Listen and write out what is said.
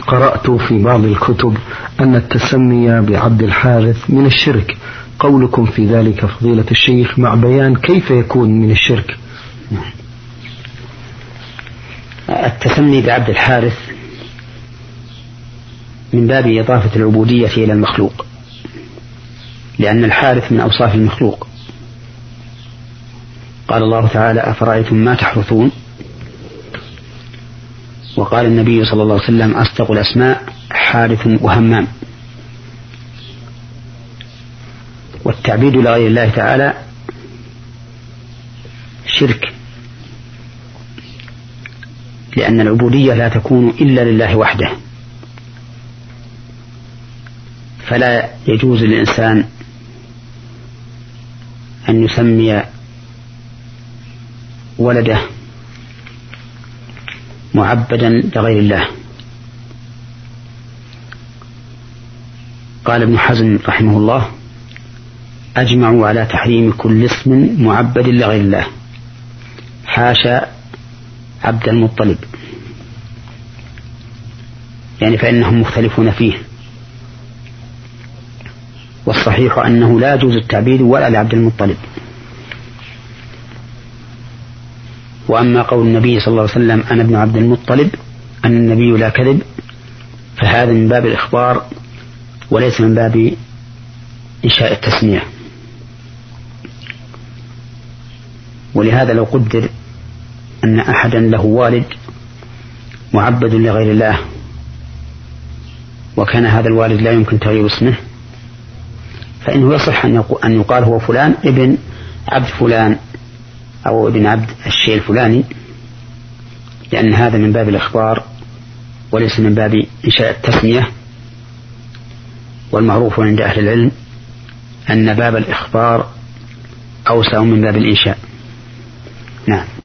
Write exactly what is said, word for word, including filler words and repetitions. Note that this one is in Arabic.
قرأت في بعض الكتب أن التسمي بعبد الحارث من الشرك، قولكم في ذلك فضيلة الشيخ مع بيان كيف يكون من الشرك؟ التسمي بعبد الحارث من باب إضافة العبودية إلى المخلوق، لأن الحارث من أوصاف المخلوق. قال الله تعالى: أفرأيتم ما تحرثون. وقال النبي صلى الله عليه وسلم: أصدق الأسماء حارث وهمام. والتعبيد لغير الله تعالى شرك، لأن العبودية لا تكون إلا لله وحده، فلا يجوز للإنسان أن يسمي ولده معبدا لغير الله. قال ابن حزم رحمه الله: أجمعوا على تحريم كل اسم معبد لغير الله حاشا عبد المطلب، يعني فإنهم مختلفون فيه، والصحيح أنه لا يجوز التعبيد ولا لعبد المطلب. وأما قول النبي صلى الله عليه وسلم: أنا ابن عبد المطلب، أن النبي لا كذب، فهذا من باب الإخبار وليس من باب إنشاء التسمية. ولهذا لو قدر أن أحدا له والد معبد لغير الله، وكان هذا الوالد لا يمكن تغيير اسمه، فإنه يصح أن يقال هو فلان ابن عبد فلان أو ابن عبد الشيء الفلاني، لأن هذا من باب الإخبار وليس من باب إنشاء التسمية. والمعروف عند أهل العلم أن باب الإخبار أوسع من باب الإنشاء. نعم.